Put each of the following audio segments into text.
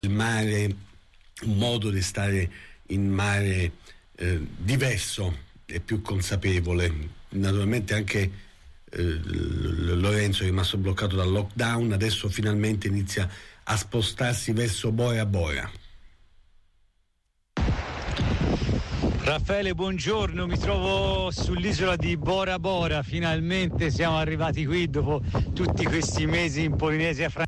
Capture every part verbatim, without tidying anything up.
il mare, un modo di stare in mare eh, diverso e più consapevole. Naturalmente anche eh, Lorenzo è rimasto bloccato dal lockdown, adesso finalmente inizia a spostarsi verso Bora Bora. Raffaele, buongiorno, mi trovo sull'isola di Bora Bora, finalmente siamo arrivati qui dopo tutti questi mesi in Polinesia Francese.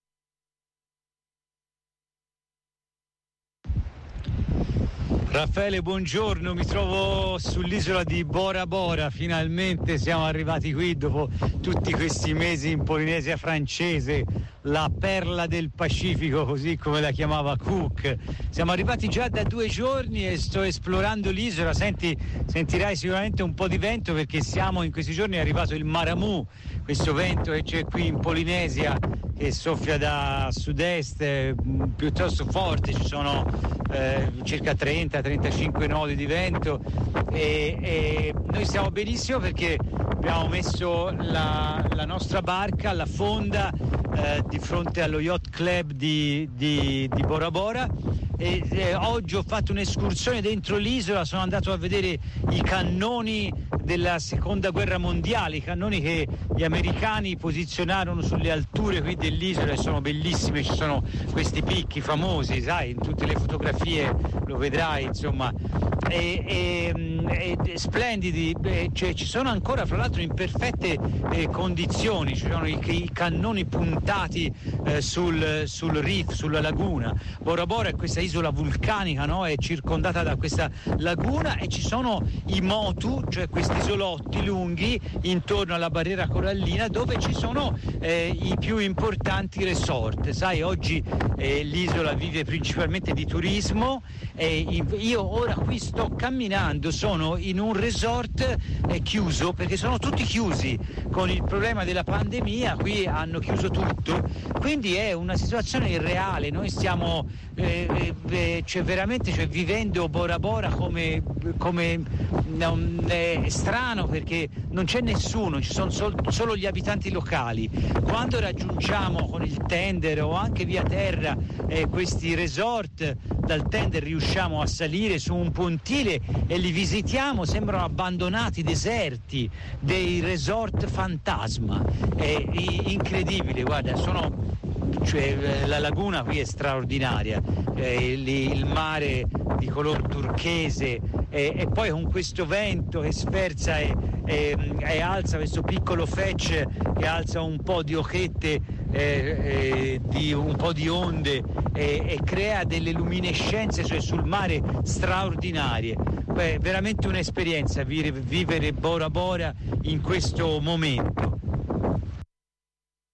Raffaele, buongiorno, mi trovo sull'isola di Bora Bora, finalmente siamo arrivati qui dopo tutti questi mesi in Polinesia Francese, la perla del Pacifico, così come la chiamava Cook. Siamo arrivati già da due giorni e sto esplorando l'isola. Senti, sentirai sicuramente un po' di vento perché siamo in questi giorni, è arrivato il Maramu, questo vento che c'è qui in Polinesia che soffia da sud-est eh, piuttosto forte, ci sono eh, circa trenta trentacinque nodi di vento e, e noi stiamo benissimo perché abbiamo messo la, la nostra barca alla fonda eh, di fronte allo Yacht Club di, di, di Bora Bora e eh, oggi ho fatto un'escursione dentro l'isola, sono andato a vedere i cannoni della seconda guerra mondiale, i cannoni che gli americani posizionarono sulle alture qui dell'isola e sono bellissimi, ci sono questi picchi famosi, sai, in tutte le fotografie lo vedrai, insomma, e, e, e splendidi, e, cioè, ci sono ancora fra l'altro in perfette eh, condizioni, ci sono i, i cannoni puntati eh, sul, sul reef, sulla laguna. Bora Bora è questa isola vulcanica, no? È circondata da questa laguna e ci sono i motu, cioè questi isolotti lunghi intorno alla barriera corallina dove ci sono eh, i più importanti resort. Sai, oggi eh, l'isola vive principalmente di turismo e io ora qui sto camminando, sono in un resort eh, chiuso perché sono tutti chiusi con il problema della pandemia, qui hanno chiuso tutto, quindi è una situazione irreale. Noi stiamo eh, eh, cioè veramente cioè, vivendo Bora Bora come, come non, è strano perché non c'è nessuno, ci sono sol- solo gli abitanti locali. Quando raggiungiamo con il tender o anche via terra eh, questi resort, dal tender riusciamo a salire su un pontile e li visitiamo, sembrano abbandonati, deserti, dei resort fantasma, è incredibile, guarda, sono cioè la laguna qui è straordinaria, eh, il, il mare di color turchese e, e poi con questo vento che sferza e, e, e alza questo piccolo fetch che alza un po' di occhette, eh, eh, di, un po' di onde e, e crea delle luminescenze cioè sul mare straordinarie. Beh, veramente un'esperienza vivere, vivere Bora Bora in questo momento.